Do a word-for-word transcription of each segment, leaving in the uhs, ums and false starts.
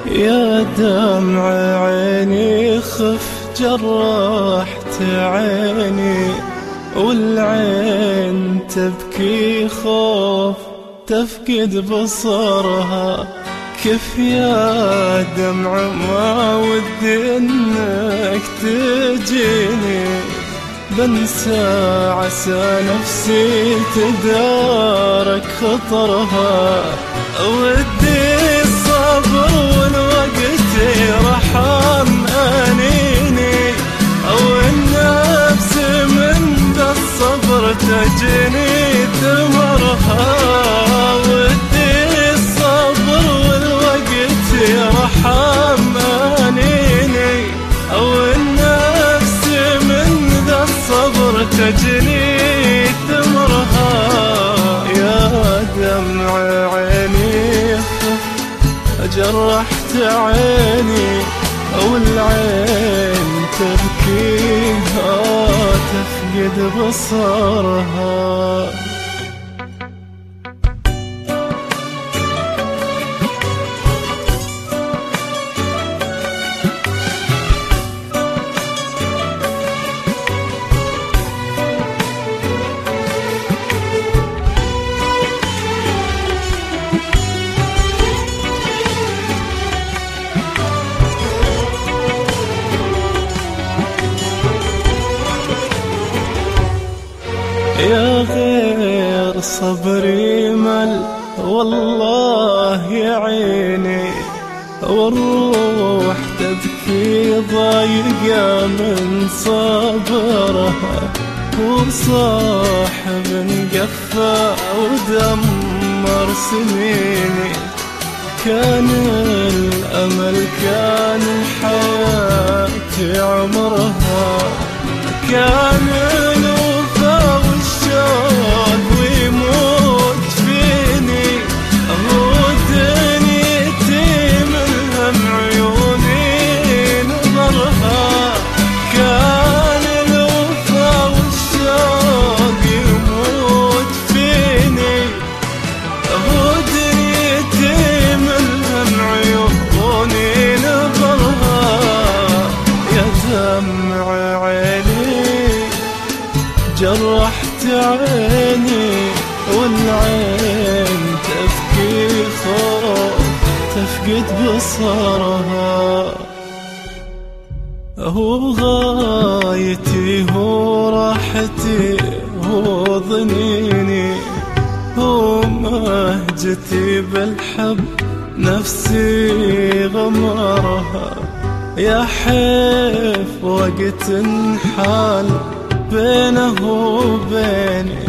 يا دمع عيني خف جرحت عيني، والعين تبكي خوف تفقد بصرها. كيف يا دمع ما ودي انك تجيني، بنسى عسى نفسي تدارك خطرها. ودي الصبر والوقت يرحم أنيني، أو النفس من ذا الصبر تجني ثمرها. ودي الصبر والوقت يرحم أنيني، أو النفس من ذا الصبر تجني ثمرها. يا دمع عيني جرحت عيني، والعين تبكي تفقد بصرها. يا غير صبري مل والله يا عيني، والروح تبكي ضايقة من صبرها. وصاحب قفى ودمر سنيني، كان الأمل كان حياتي عمرها. كان الوفا والشوق ويموت فيني، هو دنيتي من هم عيوني نظرها. كان الوفا والشوق يموت فيني، هو دنيتي من هم عيوني نظرها. يا دمع عيني جرحت عيني، والعين تبكي خوف تفقد بصرها. هو غايتي هو راحتي هو ضنيني، هو مهجتي بالحب نفسي غمرها. يا حيف وقت انحال بينه وبيني،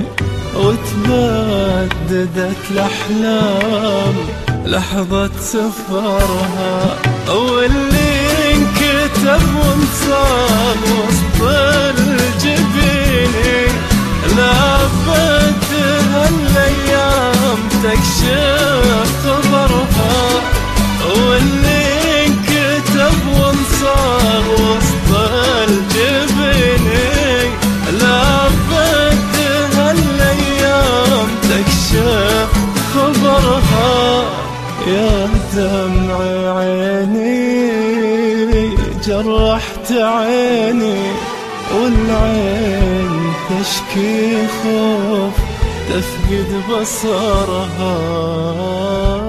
وتبددت الأحلام لحظة سفرها. واللي انكتب وانصاب وسط الجبيني، لابد هالأيام تكشف خبرها. واللي انكتب وانصاب وسط الجبيني، لابد هالأيام تكشف خبرها. يا دمع عيني جرحت عيني، والعين تشكي خوف تفقد بصرها.